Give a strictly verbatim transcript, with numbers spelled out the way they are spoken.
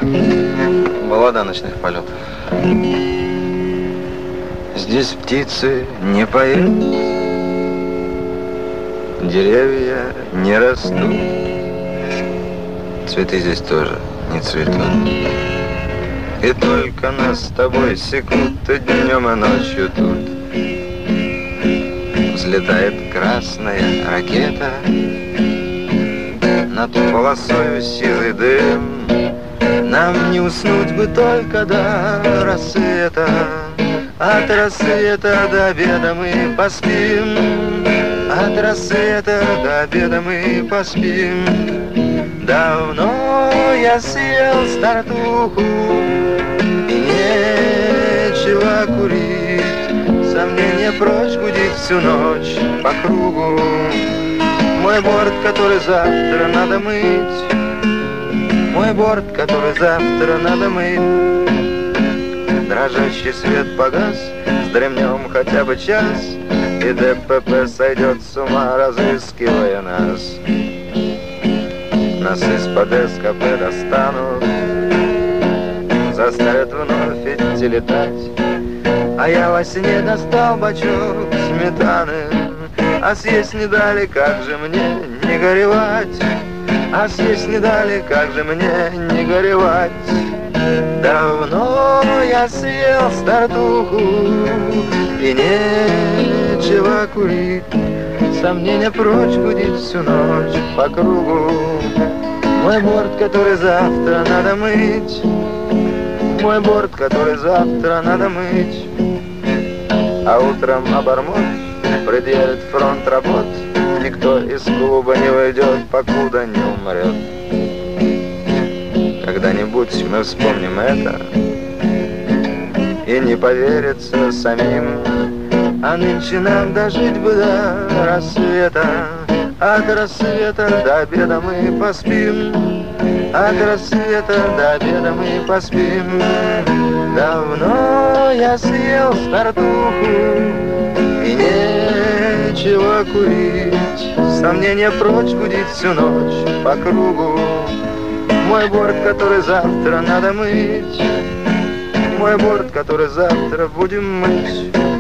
Баллада ночных полетов. Здесь птицы не поют, деревья не растут, цветы здесь тоже не цветут. И только нас с тобой секут и днем, и ночью тут. Взлетает красная ракета над полосою сизый дым. Нам не уснуть бы только до рассвета, от рассвета до обеда мы поспим, от рассвета до обеда мы поспим. Давно я съел стартуху, и нечего курить, сомнения прочь гудит всю ночь по кругу. Мой борт, который завтра надо мыть, мой борт, который завтра надо мыть. Дрожащий свет погас, вздремнем хотя бы час, и ДПП сойдет с ума, разыскивая нас. Нас из-под СКП достанут, заставят вновь идти летать. А я во сне достал бачок сметаны, а съесть не дали, как же мне не горевать. А съесть не дали, как же мне не горевать. Давно я съел стартуху, и нечего курить, сомнения прочь гудит всю ночь по кругу. Мой борт, который завтра надо мыть, мой борт, который завтра надо мыть. А утром обормот предъявит фронт работ, никто из клуба не войдет, покуда не умрет. Когда-нибудь мы вспомним это, и не поверится самим. А нынче нам дожить бы до рассвета, от рассвета до обеда мы поспим, от рассвета до обеда мы поспим. Давно я съел стартуху, и нечего курить, сомнения прочь гудит всю ночь по кругу. Мой борт, который завтра надо мыть, мой борт, который завтра будем мыть.